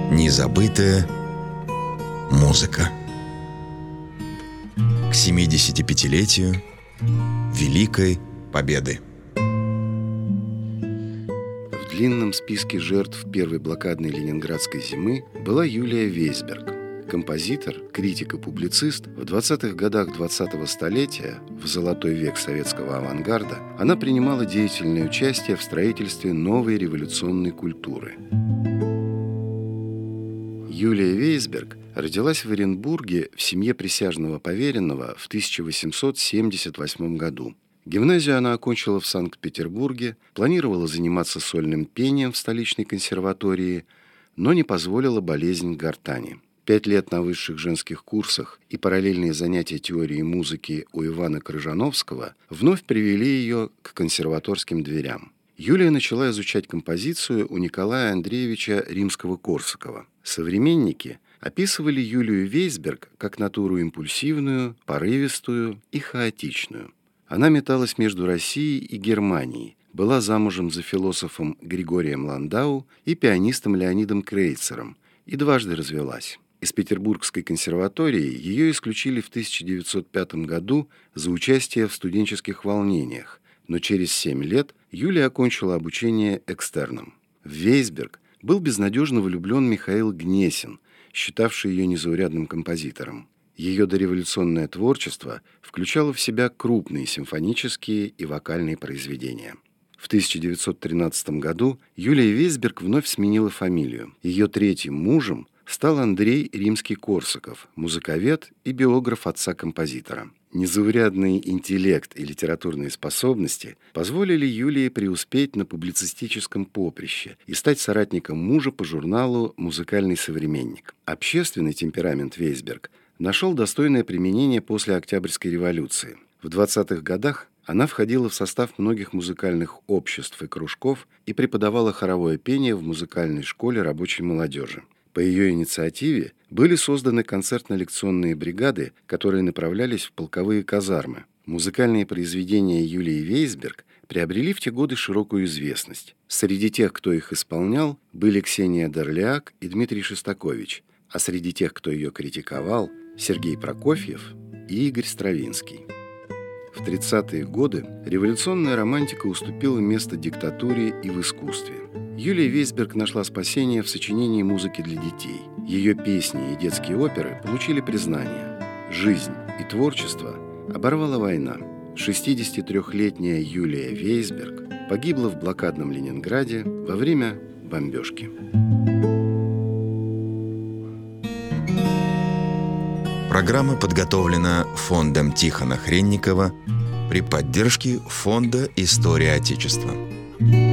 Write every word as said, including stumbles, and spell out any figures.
Незабытая музыка. К семидесятипятилетию Великой Победы. В длинном списке жертв первой блокадной ленинградской зимы была Юлия Вейсберг. Композитор, критик и публицист, в двадцатых годах двадцатого столетия, в золотой век советского авангарда, она принимала деятельное участие в строительстве новой революционной культуры. Юлия Вейсберг родилась в Оренбурге в семье присяжного поверенного в тысяча восемьсот семьдесят восьмом году. Гимназию она окончила в Санкт-Петербурге, планировала заниматься сольным пением в столичной консерватории, но не позволила болезнь гортани. Пять лет на высших женских курсах и параллельные занятия теорией музыки у Ивана Крыжановского вновь привели ее к консерваторским дверям. Юлия начала изучать композицию у Николая Андреевича Римского-Корсакова. Современники описывали Юлию Вейсберг как натуру импульсивную, порывистую и хаотичную. Она металась между Россией и Германией, была замужем за философом Григорием Ландау и пианистом Леонидом Крейцером и дважды развелась. Из Петербургской консерватории ее исключили в тысяча девятьсот пятом году за участие в студенческих волнениях, но через семь лет Юлия окончила обучение экстерном. В Вейсберг был безнадежно влюблен Михаил Гнесин, считавший ее незаурядным композитором. Ее дореволюционное творчество включало в себя крупные симфонические и вокальные произведения. В тысяча девятьсот тринадцатом году Юлия Вейсберг вновь сменила фамилию. Ее третьим мужем стал Андрей Римский-Корсаков, музыковед и биограф отца композитора. Незаурядный интеллект и литературные способности позволили Юлии преуспеть на публицистическом поприще и стать соратником мужа по журналу «Музыкальный современник». Общественный темперамент Вейсберг нашел достойное применение после Октябрьской революции. В двадцатых годах она входила в состав многих музыкальных обществ и кружков и преподавала хоровое пение в музыкальной школе рабочей молодежи. По ее инициативе были созданы концертно-лекционные бригады, которые направлялись в полковые казармы. Музыкальные произведения Юлии Вейсберг приобрели в те годы широкую известность. Среди тех, кто их исполнял, были Ксения Дорлиак и Дмитрий Шостакович, а среди тех, кто ее критиковал, Сергей Прокофьев и Игорь Стравинский. В тридцатые годы революционная романтика уступила место диктатуре и в искусстве. Юлия Вейсберг нашла спасение в сочинении музыки для детей. Ее песни и детские оперы получили признание. Жизнь и творчество оборвала война. шестидесятитрёхлетняя Юлия Вейсберг погибла в блокадном Ленинграде во время бомбежки. Программа подготовлена фондом Тихона Хренникова при поддержке Фонда «История Отечества».